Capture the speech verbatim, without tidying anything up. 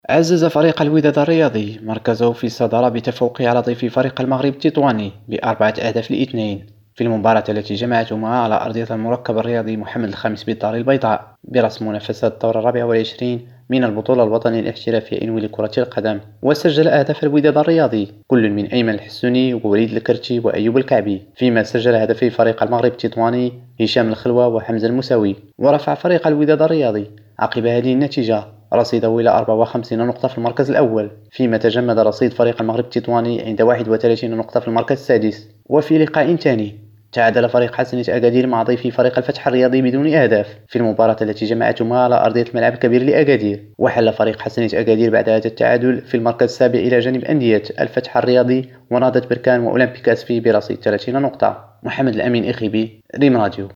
عزز فريق الوداد الرياضي مركزه في الصدارة بتفوقه على ضيف فريق المغرب التطواني بأربعة أهداف لإثنين في المباراة التي جمعتهما على أرضية المركب الرياضي محمد الخامس بالدار البيضاء برسم منافسة الدور الرابع والعشرين من البطولة الوطنية الاحترافية إنوي لكرة القدم. وسجل أهداف الوداد الرياضي كل من أيمن الحسوني ووليد الكرتي وأيوب الكعبي، فيما سجل هدفي فريق المغرب التطواني هشام الخلوة وحمزة المساوي. ورفع فريق الوداد الرياضي عقب هذه النتيجة رصيده إلى أربعة وخمسين نقطة في المركز الأول، فيما تجمد رصيد فريق المغرب التطواني عند واحد وثلاثين نقطة في المركز السادس. وفي لقاء ثاني تعادل فريق حسنية أكادير مع ضيفي فريق الفتح الرياضي بدون أهداف في المباراة التي جمعتهما على أرضية الملعب الكبير لأكادير، وحل فريق حسنية أكادير بعد هذا التعادل في المركز السابع إلى جانب أندية الفتح الرياضي ونهضة بركان وأولمبيك أسفي برصيد ثلاثين نقطة. محمد الأمين إخيبي، ريم راديو.